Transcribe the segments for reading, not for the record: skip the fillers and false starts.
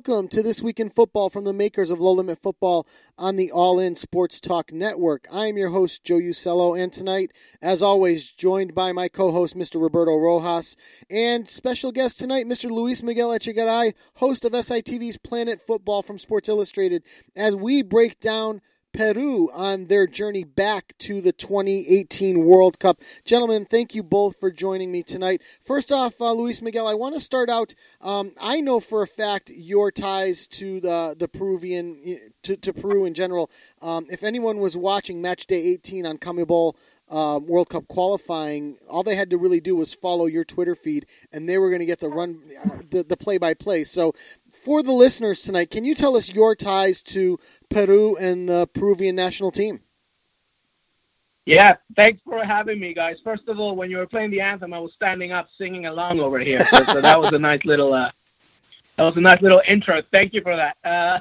welcome to This Week in Football from the makers of Low Limit Football on the All In Sports Talk Network. I am your host, Joe Usello, and tonight, as always, joined by my co-host, Mr. Roberto Rojas, and special guest tonight, Mr. Luis Miguel Echegaray, host of SITV's Planet Football from Sports Illustrated, as we break down Peru on their journey back to the 2018 World Cup. Gentlemen, thank you both for joining me tonight. First off, Luis Miguel, I want to start out, I know for a fact your ties to the Peruvian, to Peru in general. If anyone was watching Match Day 18 on CONMEBOL World Cup qualifying, all they had to really do was follow your Twitter feed, and they were going to get the run, the play-by-play. So for the listeners tonight, can you tell us your ties to Peru and the Peruvian national team? Yeah, thanks for having me, guys. First of all, when you were playing the anthem, I was standing up singing along over here, so that was a nice little intro. Thank you for that.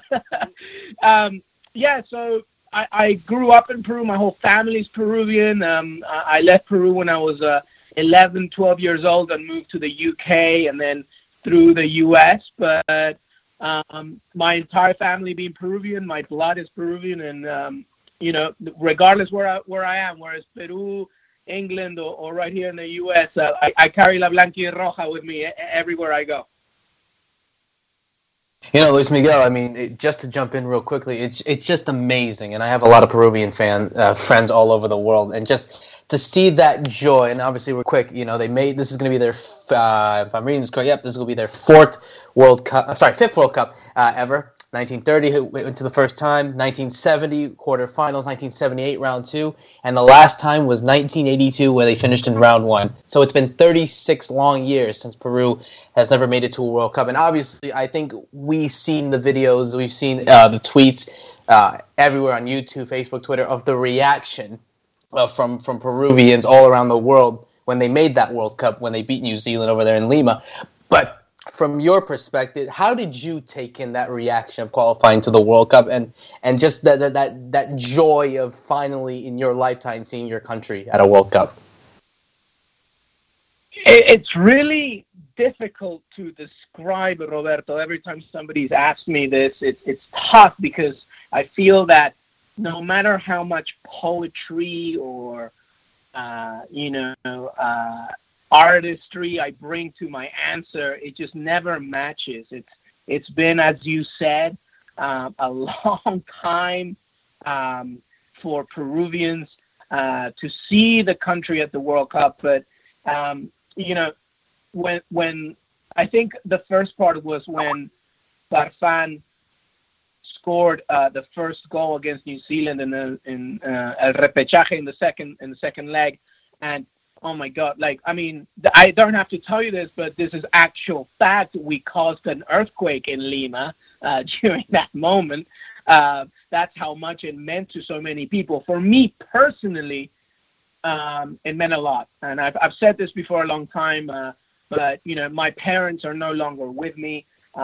So I grew up in Peru. My whole family's Peruvian. I left Peru when I was 11, 12 years old and moved to the UK and then through the US. But my entire family being Peruvian, my blood is Peruvian, and regardless where I am, whether it's Peru, England, or right here in the US, I carry La Blanquirroja with me everywhere I go. You know, Luis Miguel, I mean, just to jump in real quickly, it's just amazing, and I have a lot of Peruvian friends all over the world, and just to see that joy, and obviously we're quick, this is going to be their, if I'm reading this correct, this is going to be their fifth World Cup ever. 1930 went to the first time, 1970 quarterfinals, 1978 round 2, and the last time was 1982 where they finished in round 1. So it's been 36 long years since Peru has never made it to a World Cup. And obviously, I think we've seen the videos, we've seen the tweets everywhere on YouTube, Facebook, Twitter of the reaction from Peruvians all around the world when they made that World Cup, when they beat New Zealand over there in Lima. But from your perspective, how did you take in that reaction of qualifying to the World Cup and just that joy of finally in your lifetime seeing your country at a World Cup? It's really difficult to describe, Roberto. Every time somebody's asked me this, it's tough because I feel that no matter how much poetry or artistry I bring to my answer, it just never matches. It's been, as you said, a long time for Peruvians to see the country at the World Cup. But when I think the first part was when Farfán scored the first goal against New Zealand in el repechaje in the second leg, and oh my God, I don't have to tell you this, but this is actual fact. We caused an earthquake in Lima during that moment. That's how much it meant to so many people. For me personally, it meant a lot. And I've said this before a long time, but my parents are no longer with me.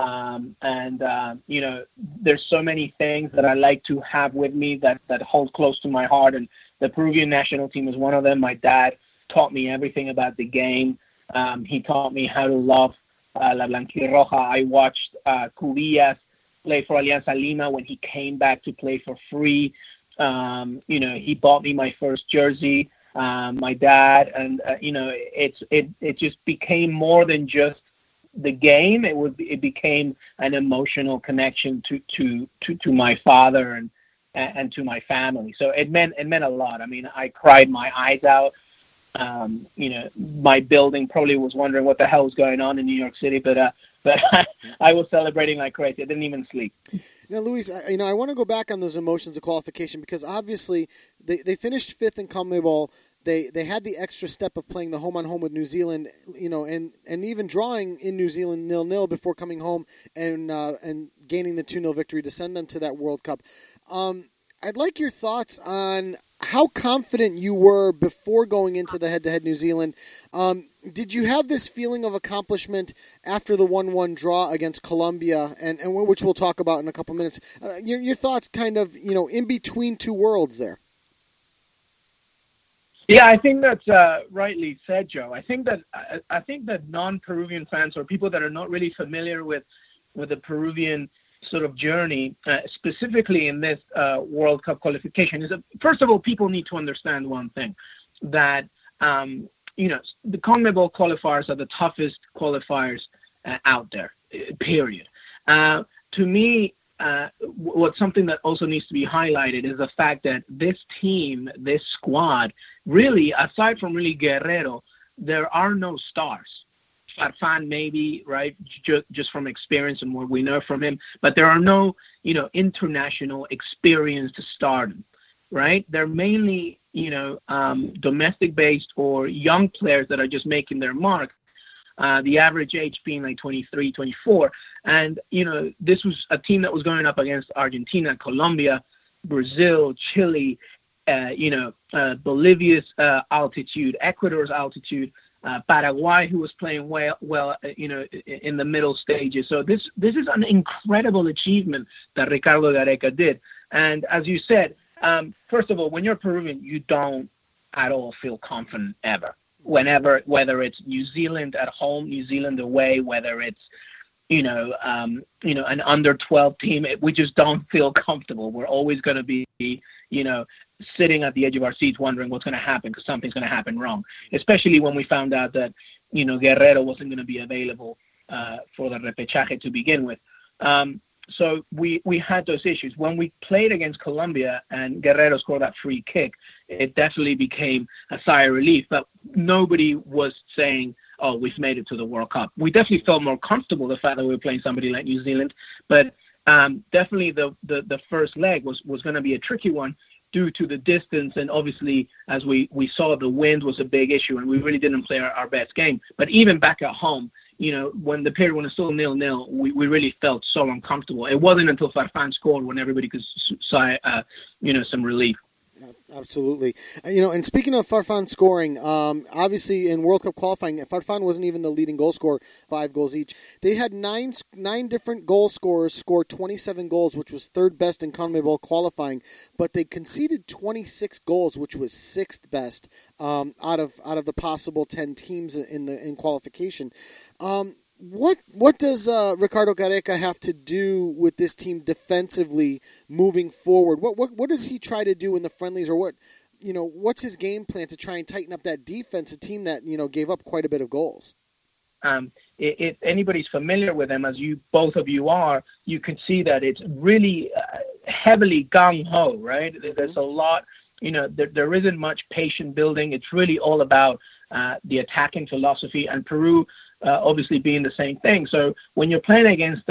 There's so many things that I like to have with me that hold close to my heart. And the Peruvian national team is one of them. My dad taught me everything about the game. He taught me how to love La Blanquirroja. I watched Cubillas play for Alianza Lima when he came back to play for free. He bought me my first jersey, my dad, and it just became more than just the game. It became an emotional connection to my father and to my family. So it meant a lot. I mean, I cried my eyes out. My building probably was wondering what the hell was going on in New York City, but I was celebrating like crazy. I didn't even sleep. Now, Luis, I want to go back on those emotions of qualification because obviously they finished fifth in CONMEBOL. They had the extra step of playing the home-on-home with New Zealand, and even drawing in New Zealand 0-0 before coming home and gaining the 2-0 victory to send them to that World Cup. I'd like your thoughts on how confident you were before going into the head-to-head New Zealand. Did you have this feeling of accomplishment after the 1-1 draw against Colombia, and which we'll talk about in a couple minutes? Your thoughts kind of, in between two worlds there. Yeah, I think that's rightly said, Joe. I think that non-Peruvian fans or people that are not really familiar with with the Peruvian sort of journey, specifically in this World Cup qualification, is that, first of all, people need to understand one thing, that the CONMEBOL qualifiers are the toughest qualifiers out there, period. To me, what's something that also needs to be highlighted is the fact that this team, this squad, really, aside from really Guerrero, there are no stars. Farfan maybe, right, just from experience and what we know from him, but there are no, international experienced stardom, right? They're mainly, domestic-based or young players that are just making their mark, the average age being like 23, 24. And, this was a team that was going up against Argentina, Colombia, Brazil, Chile, Bolivia's altitude, Ecuador's altitude, Paraguay, who was playing well, in the middle stages. So this is an incredible achievement that Ricardo Gareca did. And as you said, first of all, when you're Peruvian, you don't at all feel confident ever. Whether it's New Zealand at home, New Zealand away, whether it's an under 12 team, we just don't feel comfortable. We're always going to be, sitting at the edge of our seats wondering what's going to happen because something's going to happen wrong, especially when we found out that, Guerrero wasn't going to be available for the repechaje to begin with. So we had those issues. When we played against Colombia and Guerrero scored that free kick, it definitely became a sigh of relief, but nobody was saying, oh, we've made it to the World Cup. We definitely felt more comfortable the fact that we were playing somebody like New Zealand, but definitely the first leg was going to be a tricky one due to the distance, and obviously, as we saw, the wind was a big issue, and we really didn't play our best game. But even back at home, when the period when it's still 0-0, we really felt so uncomfortable. It wasn't until Farfan scored when everybody could sigh, some relief. Absolutely. And speaking of Farfan scoring, obviously in World Cup qualifying, Farfan wasn't even the leading goal scorer, 5 goals each. They had nine different goal scorers score 27 goals, which was third best in CONMEBOL qualifying, but they conceded 26 goals, which was sixth best out of the possible 10 teams in qualification. What does Ricardo Gareca have to do with this team defensively moving forward? What does he try to do in the friendlies, or what's his game plan to try and tighten up that defense? A team that gave up quite a bit of goals. If anybody's familiar with him, as both of you are, you can see that it's really heavily gung ho, right? Mm-hmm. There's a lot. There isn't much patient building. It's really all about the attacking philosophy, and Peru. Obviously being the same thing. So when you're playing against,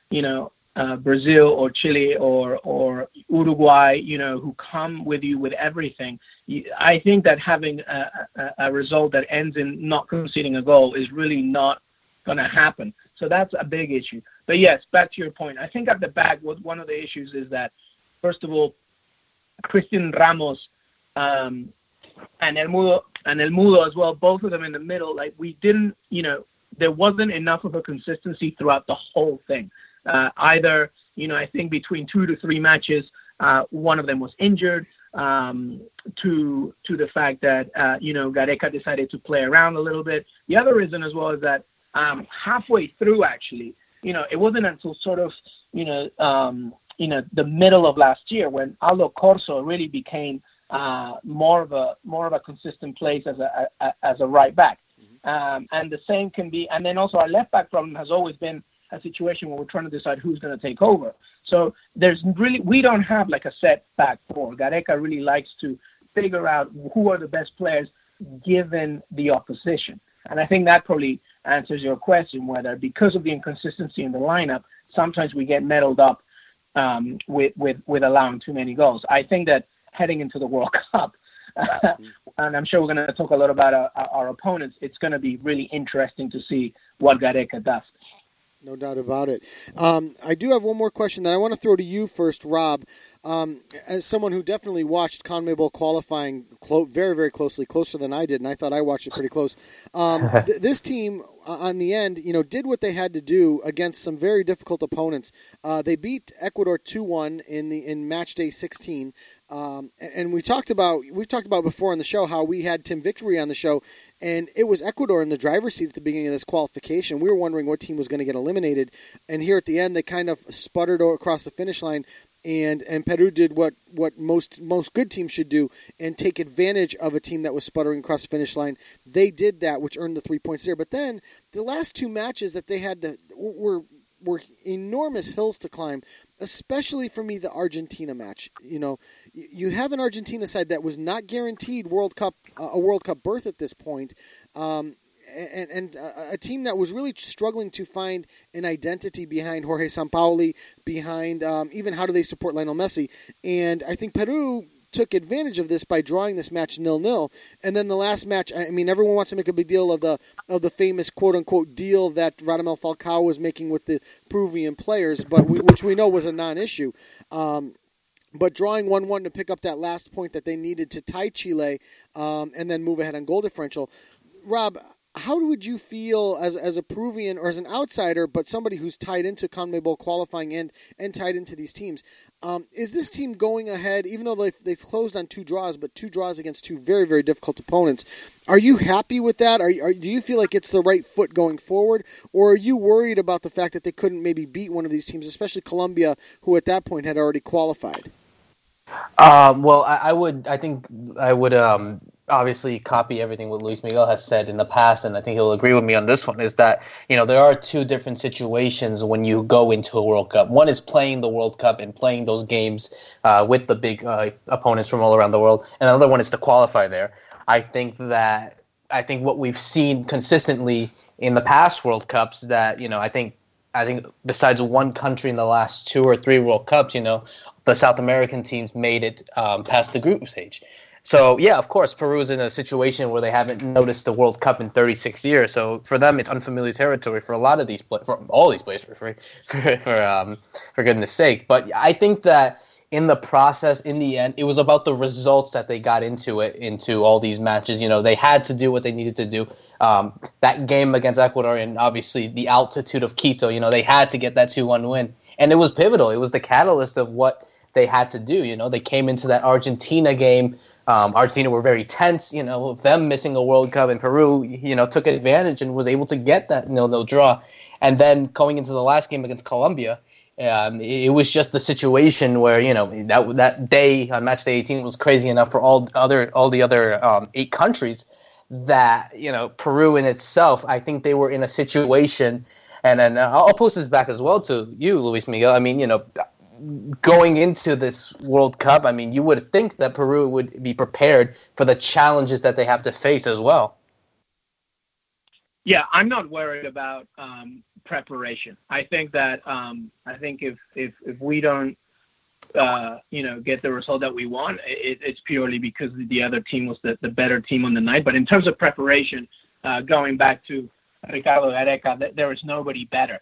Brazil or Chile or Uruguay, who come with you with everything, I think that having a result that ends in not conceding a goal is really not going to happen. So that's a big issue. But yes, back to your point. I think at the back, one of the issues is that, first of all, Christian Ramos and El Mudo as well, both of them in the middle, like we didn't, there wasn't enough of a consistency throughout the whole thing. Either, I think between 2 to 3 matches, one of them was injured, to the fact that, Gareca decided to play around a little bit. The other reason as well is that halfway through, actually, it wasn't until sort of, the middle of last year when Aldo Corso really became more of a consistent place as a right back. And the same can be, and then also our left back problem has always been a situation where we're trying to decide who's going to take over. So we don't have like a set back four. Gareca really likes to figure out who are the best players given the opposition. And I think that probably answers your question, whether because of the inconsistency in the lineup, sometimes we get meddled up with allowing too many goals. I think that heading into the World Cup, and I'm sure we're going to talk a lot about our opponents, it's going to be really interesting to see what Gareca does. No doubt about it. I do have one more question that I want to throw to you first, Rob. As someone who definitely watched CONMEBOL qualifying very, very closely, closer than I did, and I thought I watched it pretty close. This team, on the end, did what they had to do against some very difficult opponents. They beat Ecuador 2-1 in match day 16. And we've talked about before on the show how we had Tim Victory on the show, and it was Ecuador in the driver's seat at the beginning of this qualification. We were wondering what team was going to get eliminated, and here at the end they kind of sputtered across the finish line, and Peru did what most good teams should do and take advantage of a team that was sputtering across the finish line. They did that, which earned the 3 points there. But then the last two matches that they had were enormous hills to climb, especially for me, the Argentina match. You know, you have an Argentina side that was not guaranteed a World Cup berth at this point, and a team that was really struggling to find an identity behind Jorge Sampaoli, behind even how do they support Lionel Messi. And I think Peru took advantage of this by drawing this match 0-0. And then the last match, I mean, everyone wants to make a big deal of the famous quote-unquote deal that Radamel Falcao was making with the Peruvian players, but which we know was a non-issue. But drawing 1-1 to pick up that last point that they needed to tie Chile and then move ahead on goal differential. Rob, how would you feel as a Peruvian or as an outsider, but somebody who's tied into CONMEBOL qualifying and tied into these teams? Is this team going ahead, even though they've closed on 2 draws, but 2 draws against 2 very, very difficult opponents? Are you happy with that? Do you feel like it's the right foot going forward? Or are you worried about the fact that they couldn't maybe beat one of these teams, especially Colombia, who at that point had already qualified? Well, I think I would obviously copy everything what Luis Miguel has said in the past, and I think he'll agree with me on this one, is that, you know, there are 2 different situations when you go into a World Cup. One is playing the World Cup and playing those games with the big opponents from all around the world, and another one is to qualify there. I think what we've seen consistently in the past World Cups that, you know, I think besides one country in the last 2 or 3 World Cups, you know, the South American teams made it past the group stage. So, yeah, of course, Peru is in a situation where they haven't noticed the World Cup in 36 years. So for them, it's unfamiliar territory for a lot of these players, for all these players, for goodness sake. But I think that in the process, in the end, it was about the results that they got into all these matches. You know, they had to do what they needed to do. That game against Ecuador and obviously the altitude of Quito, you know, they had to get that 2-1 win. And it was pivotal. It was the catalyst of what they had to do. You know, they came into that Argentina game. Argentina were very tense, you know, them missing a World Cup, and Peru, you know, took advantage and was able to get that 0-0 draw. And then going into the last game against Colombia, it was just the situation where, you know, that day on match day 18 was crazy enough for all the other 8 countries that, you know, Peru in itself, I think they were in a situation, and then I'll post this back as well to you, Luis Miguel. I mean, you know, going into this World Cup, I mean, you would think that Peru would be prepared for the challenges that they have to face as well. Yeah, I'm not worried about preparation. I think that if we don't get the result that we want, it's purely because the other team was the better team on the night. But in terms of preparation, going back to Ricardo Gareca, there is nobody better.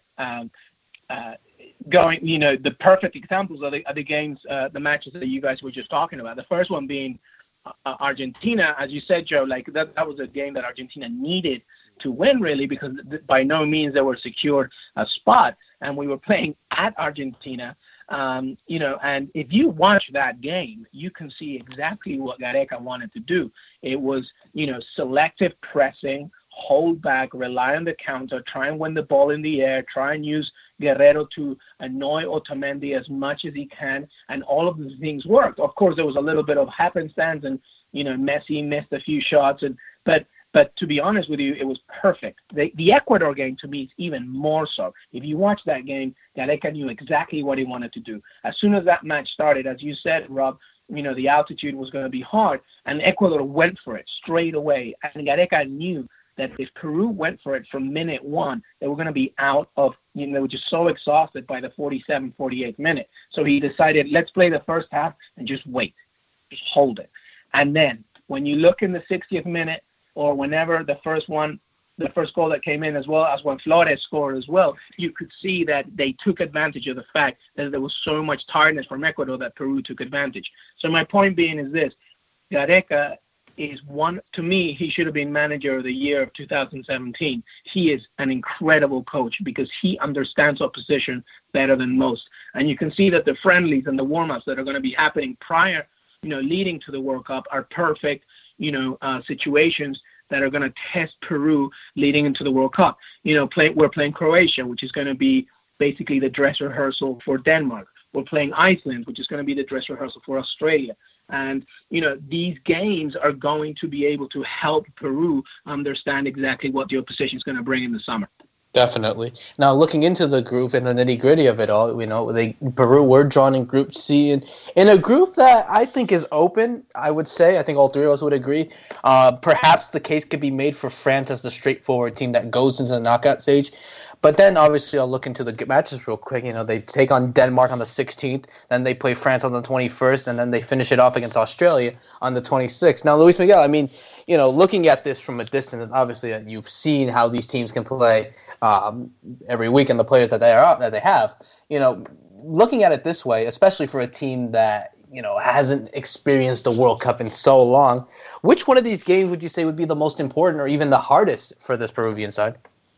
The perfect examples are the games, the matches that you guys were just talking about. The first one being Argentina, as you said, Joe, like that was a game that Argentina needed to win, really, because by no means they were secured a spot, and we were playing at Argentina. And if you watch that game, you can see exactly what Gareca wanted to do. It was, selective pressing, hold back, rely on the counter, try and win the ball in the air, try and use Guerrero to annoy Otamendi as much as he can, and all of these things worked. Of course, there was a little bit of happenstance, and Messi missed a few shots, but to be honest with you, it was perfect. The Ecuador game, to me, is even more so. If you watch that game, Gareca knew exactly what he wanted to do. As soon as that match started, as you said, Rob, the altitude was going to be hard, and Ecuador went for it straight away. And Gareca knew that if Peru went for it from minute 1, they were going to be out of, they were just so exhausted by the 47th, 48th minute. So he decided, let's play the first half and just wait, just hold it. And then when you look in the 60th minute, or whenever the first goal that came in, as well as when Flores scored as well, you could see that they took advantage of the fact that there was so much tiredness from Ecuador that Peru took advantage. So my point being is this: Gareca is to me, he should have been manager of the year of 2017. He is an incredible coach because he understands opposition better than most. And you can see that the friendlies and the warm-ups that are going to be happening prior leading to the World Cup are perfect, situations that are going to test Peru leading into the World Cup. We're playing Croatia, which is going to be basically the dress rehearsal for Denmark. We're playing Iceland, which is going to be the dress rehearsal for Australia. And, these games are going to be able to help Peru understand exactly what the opposition is going to bring in the summer. Definitely. Now, looking into the group and the nitty-gritty of it all, Peru were drawn in Group C, and in a group that I think is open, I would say. I think all three of us would agree. Perhaps the case could be made for France as the straightforward team that goes into the knockout stage. But then, obviously, I'll look into the matches real quick. They take on Denmark on the 16th, then they play France on the 21st, and then they finish it off against Australia on the 26th. Now, Luis Miguel, looking at this from a distance, obviously you've seen how these teams can play every week and the players that they have. Looking at it this way, especially for a team that hasn't experienced the World Cup in so long, which one of these games would you say would be the most important or even the hardest for this Peruvian side?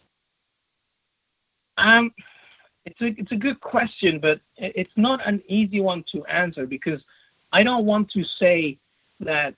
It's a good question, but it's not an easy one to answer because I don't want to say that.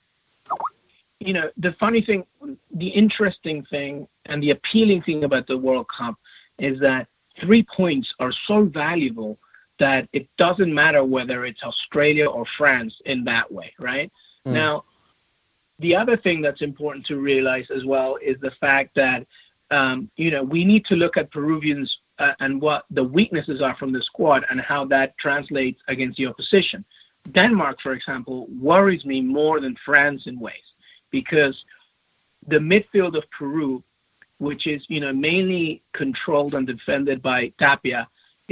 The funny thing, the interesting thing, and the appealing thing about the World Cup is that 3 points are so valuable that it doesn't matter whether it's Australia or France in that way, right? Now, the other thing that's important to realize as well is the fact that, we need to look at Peruvians and what the weaknesses are from the squad and how that translates against the opposition. Denmark, for example, worries me more than France in ways. Because the midfield of Peru, which is, mainly controlled and defended by Tapia,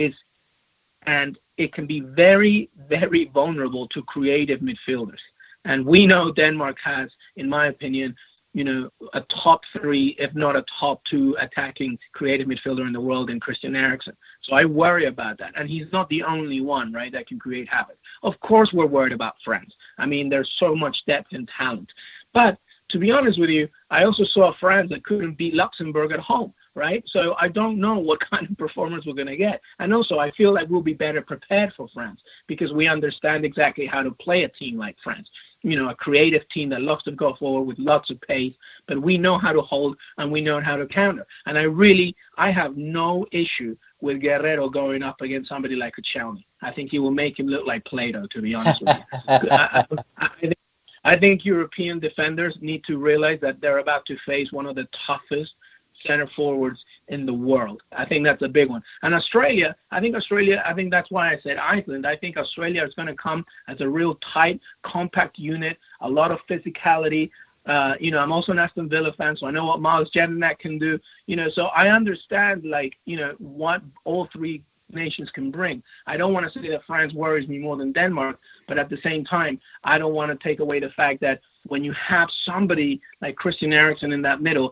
and it can be very, very vulnerable to creative midfielders. And we know Denmark has, in my opinion, a top 3, if not a top 2 attacking creative midfielder in the world in Christian Eriksen. So I worry about that. And he's not the only one, right, that can create havoc. Of course, we're worried about France. There's so much depth and talent. But to be honest with you, I also saw France that couldn't beat Luxembourg at home, right? So I don't know what kind of performance we're going to get. And also, I feel like we'll be better prepared for France because we understand exactly how to play a team like France. A creative team that loves to go forward with lots of pace, but we know how to hold and we know how to counter. And I have no issue with Guerrero going up against somebody like Koscielny. I think he will make him look like Play-Doh, to be honest with you. I think European defenders need to realize that they're about to face one of the toughest center forwards in the world. I think that's a big one. And Australia, I think that's why I said Iceland. I think Australia is going to come as a real tight, compact unit, a lot of physicality. I'm also an Aston Villa fan, so I know what Miles Jedinak can do. So I understand, what all three nations can bring. I don't want to say that France worries me more than Denmark, but at the same time, I don't want to take away the fact that when you have somebody like Christian Eriksen in that middle,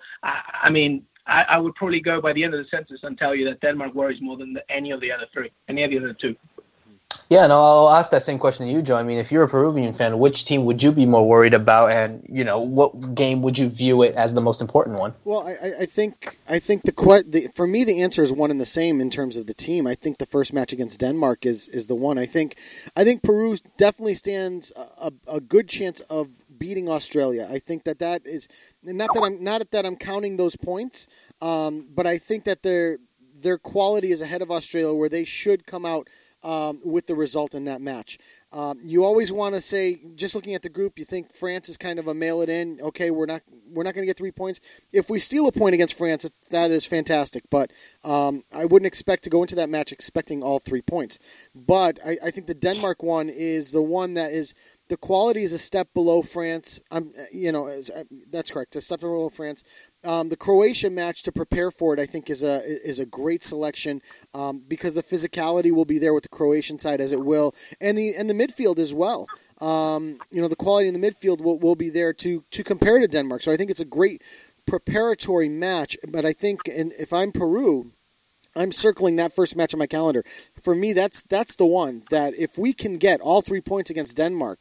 I would probably go by the end of the census and tell you that Denmark worries more than any of the other two. Yeah, no, I'll ask that same question to you, Joe. If you're a Peruvian fan, which team would you be more worried about, and what game would you view it as the most important one? Well, I think for me the answer is one and the same in terms of the team. I think the first match against Denmark is the one. I think Peru definitely stands a good chance of beating Australia. I think that is not that I'm counting those points, but I think that their quality is ahead of Australia, where they should come out with the result in that match. You always want to say, just looking at the group, you think France is kind of a mail it in. Okay, we're not going to get 3 points. If we steal a point against France, that is fantastic. But I wouldn't expect to go into that match expecting all 3 points. But I think the Denmark one is the one that is. The quality is a step below France. That's correct. A step below France. The Croatia match, to prepare for it, I think is a great selection because the physicality will be there with the Croatian side as it will, and the midfield as well. The quality in the midfield will be there to compare to Denmark. So I think it's a great preparatory match. But I think, if I'm Peru, I'm circling that first match on my calendar. For me, that's the one that if we can get all 3 points against Denmark,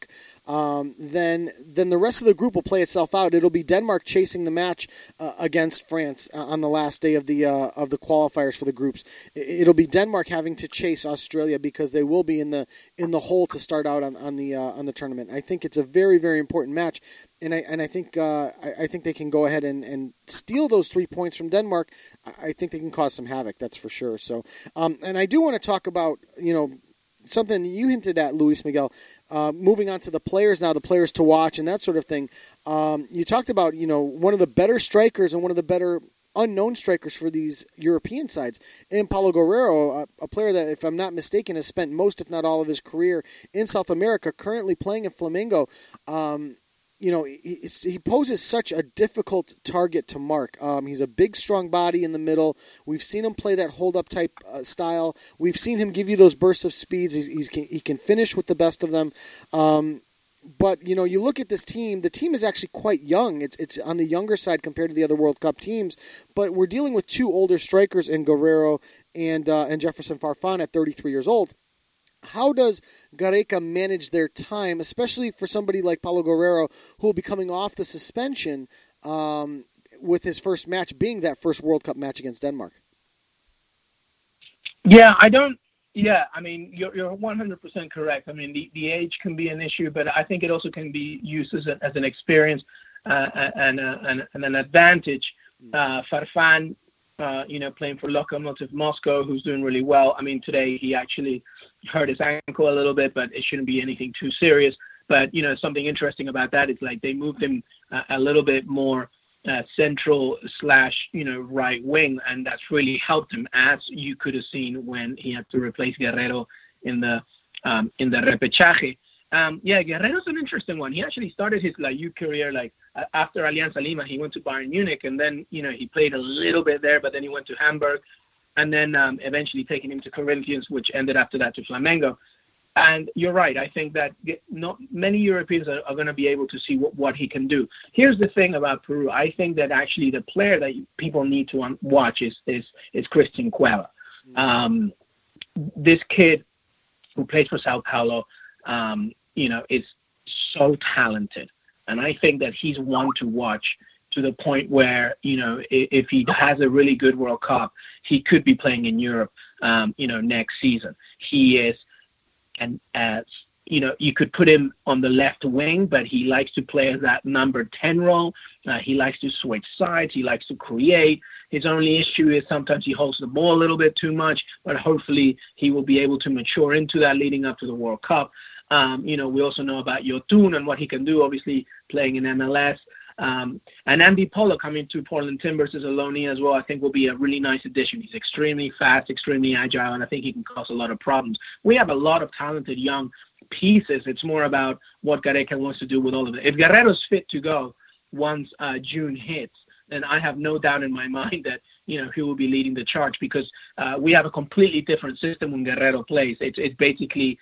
then the rest of the group will play itself out. It'll be Denmark chasing the match against France on the last day of the qualifiers for the groups. It'll be Denmark having to chase Australia because they will be in the hole to start out on the tournament. I think it's a very, very important match, and I think they can go ahead and steal those 3 points from Denmark. I think they can cause some havoc. That's for sure. So, and I do want to talk about something you hinted at, Luis Miguel. Moving on to the players now, the players to watch and that sort of thing. You talked about one of the better strikers and one of the better unknown strikers for these European sides, and Paulo Guerrero, a player that, if I'm not mistaken, has spent most, if not all, of his career in South America, currently playing in Flamengo. He poses such a difficult target to mark. He's a big, strong body in the middle. We've seen him play that hold-up type style. We've seen him give you those bursts of speeds. He can finish with the best of them. But, you look at this team, the team is actually quite young. It's on the younger side compared to the other World Cup teams. But we're dealing with two older strikers in Guerrero and Jefferson Farfan at 33 years old. How does Gareca manage their time, especially for somebody like Paulo Guerrero, who will be coming off the suspension with his first match being that first World Cup match against Denmark? Yeah, I mean, you're 100% correct. I mean, the age can be an issue, but I think it also can be used as an experience and an advantage. Farfan, playing for Lokomotiv Moscow, who's doing really well. I mean, today he actually hurt his ankle a little bit, but it shouldn't be anything too serious. But, something interesting about that is like they moved him a little bit more central / right wing, and that's really helped him, as you could have seen when he had to replace Guerrero in the repechaje. Guerrero's an interesting one. He actually started his youth career after Alianza Lima. He went to Bayern Munich, and then he played a little bit there, but then he went to Hamburg, and then eventually taking him to Corinthians, which ended after that to Flamengo. And you're right. I think that not many Europeans are going to be able to see what he can do. Here's the thing about Peru. I think that actually the player that people need to watch is Christian Cueva. This kid who plays for Sao Paulo, is so talented. And I think that he's one to watch to the point where, if he has a really good World Cup, he could be playing in Europe, next season. He is. And you could put him on the left wing, but he likes to play as that number 10 role. He likes to switch sides. He likes to create. His only issue is sometimes he holds the ball a little bit too much, but hopefully he will be able to mature into that leading up to the World Cup. We also know about Yotun and what he can do, obviously playing in MLS. And Andy Pollock coming to Portland Timbers as a loanee as well, I think will be a really nice addition. He's extremely fast, extremely agile, and I think he can cause a lot of problems. We have a lot of talented young pieces. It's more about what Gareca wants to do with all of it. If Guerrero's fit to go once June hits, then I have no doubt in my mind that he will be leading the charge, because we have a completely different system when Guerrero plays. It's basically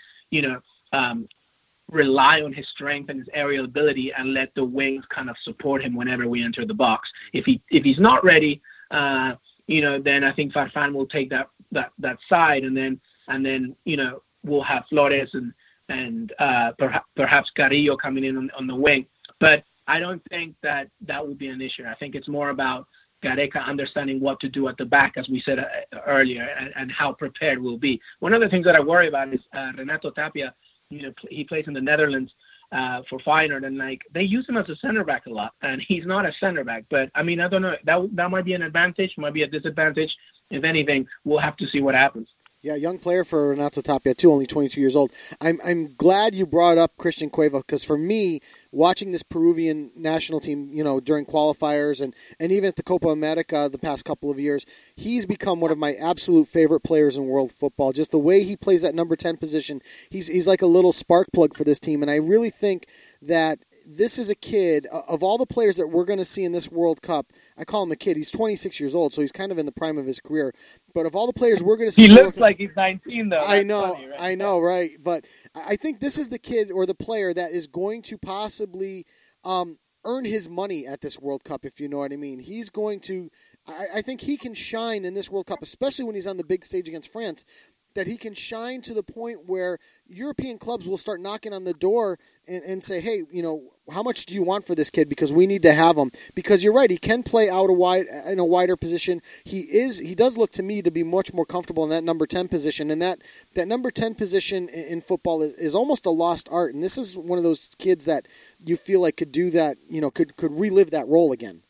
rely on his strength and his aerial ability and let the wings kind of support him whenever we enter the box. If he's not ready, then I think Farfan will take that side, and then we'll have Flores and perhaps Carrillo coming in on the wing. But I don't think that will be an issue. I think it's more about Gareca understanding what to do at the back, as we said earlier, and how prepared we'll be. One of the things that I worry about is Renato Tapia. He plays in the Netherlands for Feyenoord, and they use him as a center back a lot, and he's not a center back. But I mean, I don't know. That might be an advantage, might be a disadvantage. If anything, we'll have to see what happens. Yeah, young player for Renato Tapia too, only 22 years old. I'm glad you brought up Christian Cueva, because for me, watching this Peruvian national team, during qualifiers and even at the Copa America the past couple of years, he's become one of my absolute favorite players in world football. Just the way he plays that number 10 position, he's like a little spark plug for this team, and I really think that this is a kid, of all the players that we're going to see in this World Cup, I call him a kid. He's 26 years old, so he's kind of in the prime of his career. But of all the players we're going to see... He looks like he's 19, though. I know, funny, right? I know, right? But I think this is the kid or the player that is going to possibly earn his money at this World Cup, if you know what I mean. He's going to... I think he can shine in this World Cup, especially when he's on the big stage against France. that he can shine to the point where European clubs will start knocking on the door and say, hey, how much do you want for this kid? Because we need to have him. Because you're right, he can play out in a wider position. He does look to me to be much more comfortable in that number 10 position. And that number 10 position in football is almost a lost art. And this is one of those kids that you feel like could do that, could relive that role again.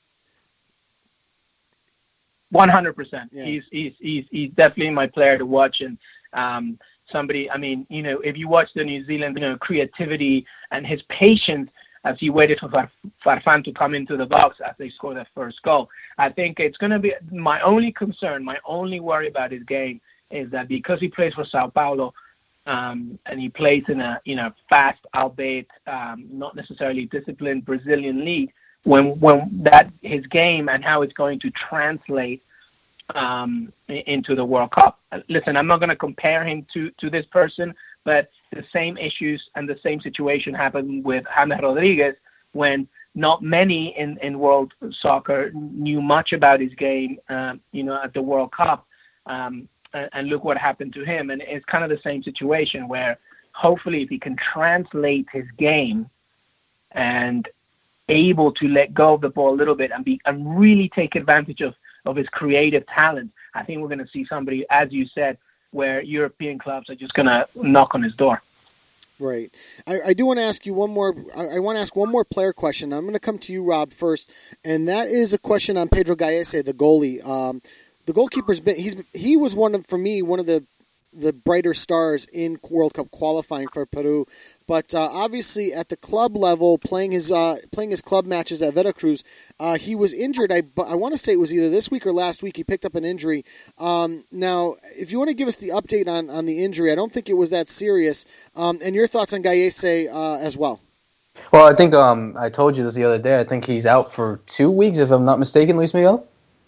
100%. Yeah. He's definitely my player to watch, and somebody. I mean, if you watch the New Zealand, creativity and his patience as he waited for Farfan to come into the box as they scored their first goal. I think it's going to be my only concern, my only worry about his game is that because he plays for Sao Paulo, and he plays in a fast, albeit not necessarily disciplined Brazilian league. When that his game and how it's going to translate into the World Cup. Listen, I'm not going to compare him to this person, but the same issues and the same situation happened with James Rodriguez when not many in world soccer knew much about his game, at the World Cup. And look what happened to him. And it's kind of the same situation where hopefully if he can translate his game and able to let go of the ball a little bit and really take advantage of his creative talent, I think we're going to see somebody, as you said, where European clubs are just going to knock on his door. Right. I do want to ask you one more. I want to ask one more player question. I'm going to come to you, Rob, first, and that is a question on Pedro Gallese, the goalie. The goalkeeper's been he was one of the brighter stars in World Cup qualifying for Peru, but obviously at the club level, playing his club matches at Veracruz, he was injured. I want to say it was either this week or last week. He picked up an injury. Now, if you want to give us the update on the injury, I don't think it was that serious. And your thoughts on Gallese as well. Well, I think I told you this the other day. I think he's out for 2 weeks, if I'm not mistaken, Luis Miguel.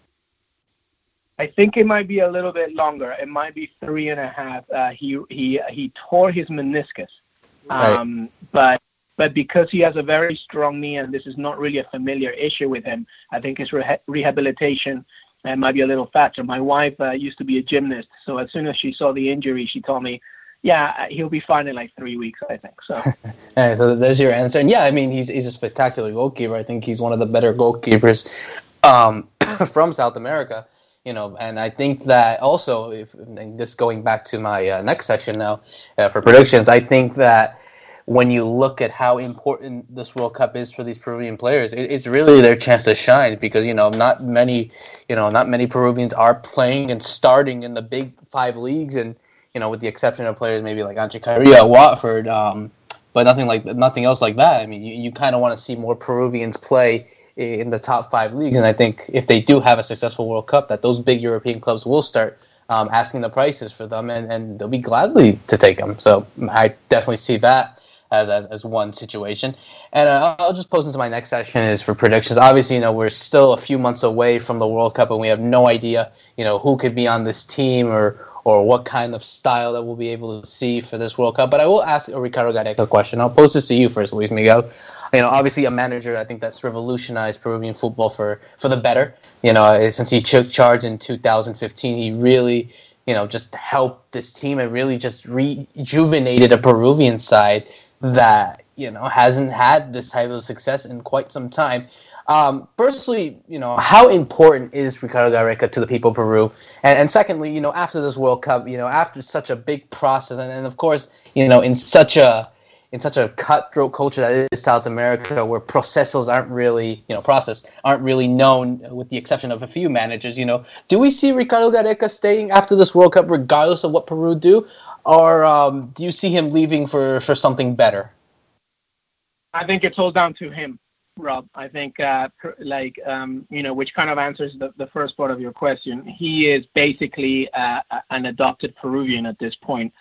I think it might be a little bit longer. It might be 3.5. He tore his meniscus, but because he has a very strong knee, and this is not really a familiar issue with him, I think his rehabilitation might be a little faster. My wife used to be a gymnast, so as soon as she saw the injury, she told me, "Yeah, he'll be fine in like 3 weeks." I think so. All right, so there's your answer. And yeah, I mean, he's a spectacular goalkeeper. I think he's one of the better goalkeepers from South America. And I think that also, and this going back to my next section now for predictions, I think that when you look at how important this World Cup is for these Peruvian players, it's really their chance to shine because, not many Peruvians are playing and starting in the big 5 leagues, and, with the exception of players maybe like Anche Carrillo at Watford, but nothing else like that. I mean, you kind of want to see more Peruvians play in the top 5 leagues, and I think if they do have a successful World Cup, that those big European clubs will start asking the prices for them, and they'll be gladly to take them. So I definitely see that as one situation. And I'll just post into my next session is for predictions. Obviously, we're still a few months away from the World Cup, and we have no idea, who could be on this team or what kind of style that we'll be able to see for this World Cup. But I will ask a Ricardo Gareca question. I'll post this to you first, Luis Miguel. Obviously a manager, I think that's revolutionized Peruvian football for the better. Since he took charge in 2015, he really, just helped this team and really just rejuvenated a Peruvian side that, hasn't had this type of success in quite some time. Personally, how important is Ricardo Gareca to the people of Peru? And secondly, after this World Cup, after such a big process, and of course, in such a cutthroat culture that is South America, where processes aren't really known, with the exception of a few managers. Do we see Ricardo Gareca staying after this World Cup, regardless of what Peru do, or do you see him leaving for something better? I think it's all down to him, Rob. I think, which kind of answers the first part of your question. He is basically an adopted Peruvian at this point.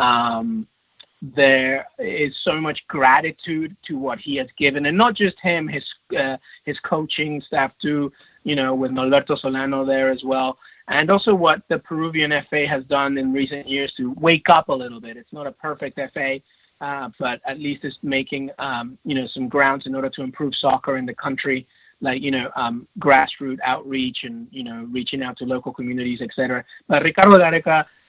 There is so much gratitude to what he has given, and not just him, his coaching staff too, with Norberto Solano there as well, and also what the Peruvian FA has done in recent years to wake up a little bit. It's not a perfect FA, but at least it's making some grounds in order to improve soccer in the country, like grassroots outreach and reaching out to local communities, etc. But Ricardo Gareca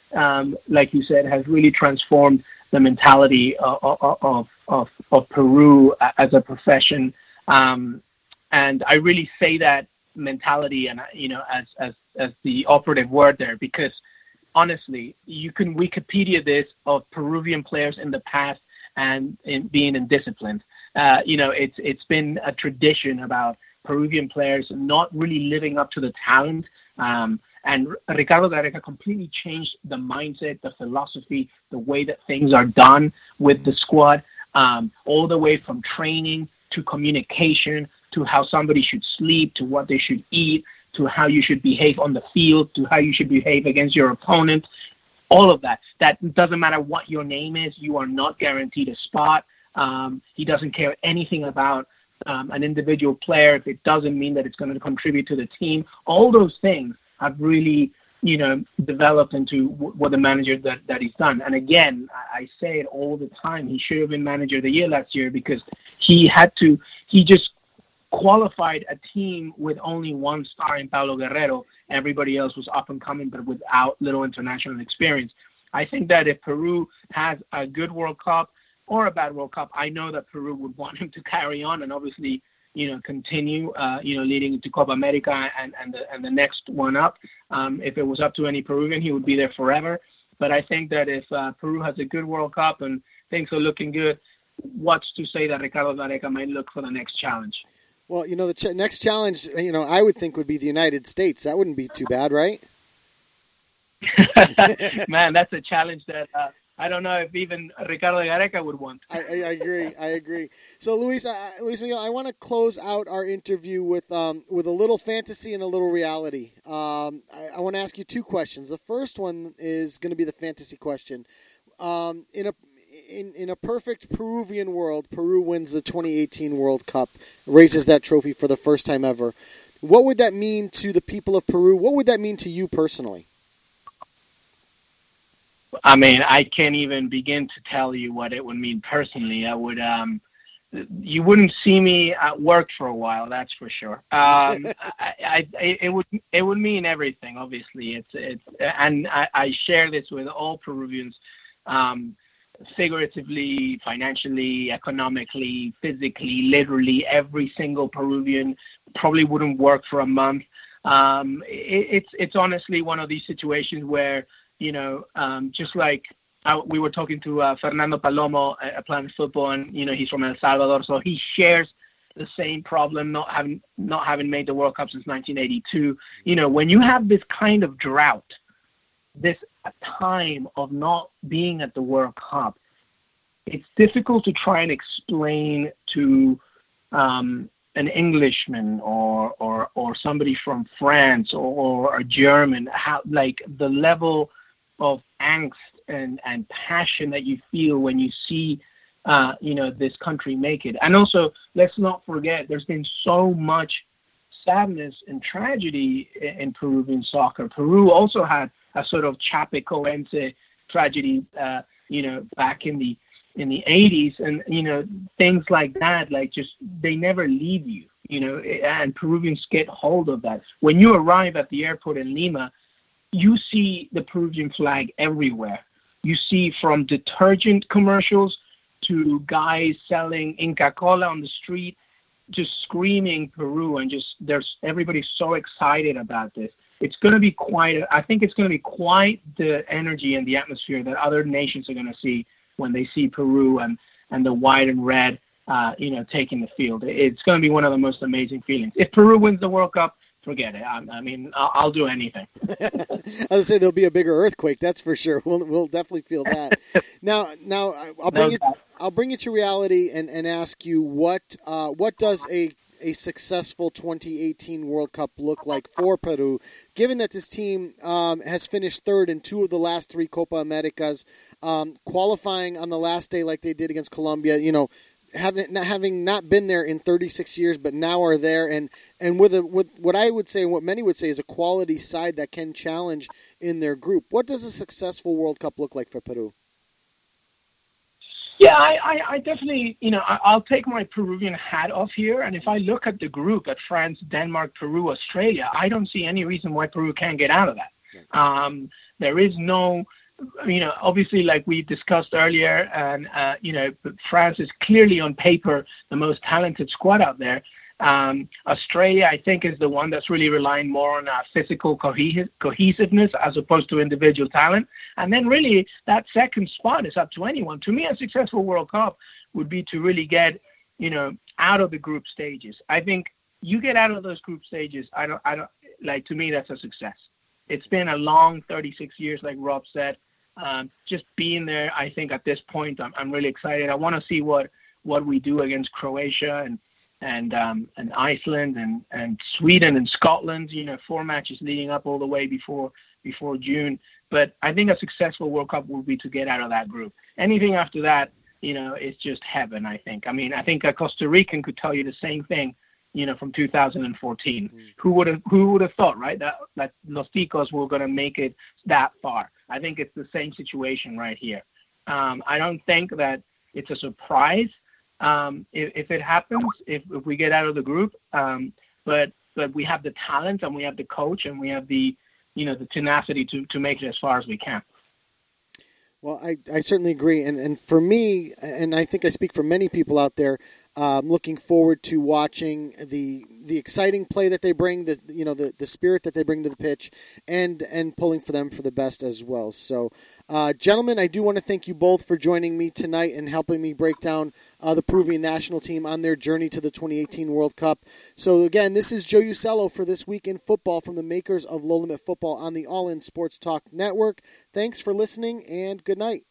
like you said, has really transformed the mentality of Peru as a profession. And I really say that mentality and, as the operative word there, because honestly, you can Wikipedia this of Peruvian players in the past and in being indisciplined. It's been a tradition about Peruvian players not really living up to the talent. And Ricardo Gareca completely changed the mindset, the philosophy, the way that things are done with the squad, all the way from training to communication to how somebody should sleep, to what they should eat, to how you should behave on the field, to how you should behave against your opponent. All of that. That doesn't matter what your name is. You are not guaranteed a spot. He doesn't care anything about an individual player if it doesn't mean that it's going to contribute to the team. All those things have really, developed into what the manager that he's done. And again, I say it all the time. He should have been manager of the year last year because he just qualified a team with only one star in Paulo Guerrero. Everybody else was up and coming, but without little international experience. I think that if Peru has a good World Cup or a bad World Cup, I know that Peru would want him to carry on and obviously, continue, leading into Copa America and the next one up. If it was up to any Peruvian, he would be there forever. But I think that if Peru has a good World Cup and things are looking good, what's to say that Ricardo Gareca might look for the next challenge? Well, the next challenge, I would think would be the United States. That wouldn't be too bad, right? Man, that's a challenge that I don't know if even Ricardo Gareca would want. I agree. So, Luis Miguel, I want to close out our interview with a little fantasy and a little reality. I want to ask you two questions. The first one is going to be the fantasy question. In a perfect Peruvian world, Peru wins the 2018 World Cup, raises that trophy for the first time ever. What would that mean to the people of Peru? What would that mean to you personally? I mean, I can't even begin to tell you what it would mean personally. I would, you wouldn't see me at work for a while, that's for sure. It would mean everything. Obviously, and I share this with all Peruvians. Figuratively, financially, economically, physically, literally, every single Peruvian probably wouldn't work for a month. It's honestly one of these situations where, just like we were talking to Fernando Palomo at Planet Football, and he's from El Salvador, so he shares the same problem, not having made the World Cup since 1982. When you have this kind of drought, this time of not being at the World Cup, it's difficult to try and explain to an Englishman or somebody from France or a German how, like, the level of angst and passion that you feel when you see this country make it. And also, let's not forget, there's been so much sadness and tragedy in Peruvian soccer. Peru also had a sort of Chapecoense tragedy, back in the 80s, and things like that, like, just they never leave you, and Peruvians get hold of that. When you arrive at the airport in Lima, you see the Peruvian flag everywhere. You see from detergent commercials to guys selling Inca Cola on the street, just screaming Peru, and everybody's so excited about this. It's going to be I think it's going to be quite the energy and the atmosphere that other nations are going to see when they see Peru and the white and red, taking the field. It's going to be one of the most amazing feelings. If Peru wins the World Cup, forget it. I'll do anything. I would say there'll be a bigger earthquake. That's for sure. We'll definitely feel that. Now I'll bring it to reality and ask you what does a successful 2018 World Cup look like for Peru, given that this team has finished third in two of the last three Copa Americas, qualifying on the last day like they did against Colombia, having not been there in 36 years, but now are there, and with what I would say and what many would say is a quality side that can challenge in their group. What does a successful World Cup look like for Peru? Yeah, I definitely, I'll take my Peruvian hat off here. And if I look at the group at France, Denmark, Peru, Australia, I don't see any reason why Peru can't get out of that. There is no obviously, like we discussed earlier, and France is clearly on paper the most talented squad out there. Australia, I think, is the one that's really relying more on physical cohesiveness as opposed to individual talent. And then really that second spot is up to anyone. To me, a successful World Cup would be to really get, out of the group stages. I think you get out of those group stages, to me, that's a success. It's been a long 36 years, like Rob said. Just being there, I think at this point, I'm really excited. I want to see what we do against Croatia and Iceland and Sweden and Scotland. 4 matches leading up all the way before June. But I think a successful World Cup will be to get out of that group. Anything after that, it's just heaven. I think. I mean, I think a Costa Rican could tell you the same thing. From 2014, who would have thought, right? That Los Ticos were going to make it that far. I think it's the same situation right here. I don't think that it's a surprise if it happens, if we get out of the group. But we have the talent and we have the coach and we have the tenacity to make it as far as we can. Well, I certainly agree. And for me, and I think I speak for many people out there, looking forward to watching the exciting play that they bring, the spirit that they bring to the pitch, and pulling for them for the best as well. So, gentlemen, I do want to thank you both for joining me tonight and helping me break down the Peruvian national team on their journey to the 2018 World Cup. So, again, this is Joe Usello for This Week in Football from the makers of Low Limit Football on the All In Sports Talk Network. Thanks for listening, and good night.